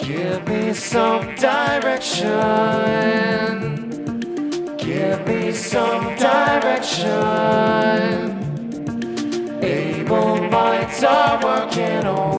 Give me some direction. Give me some direction. Able minds are working on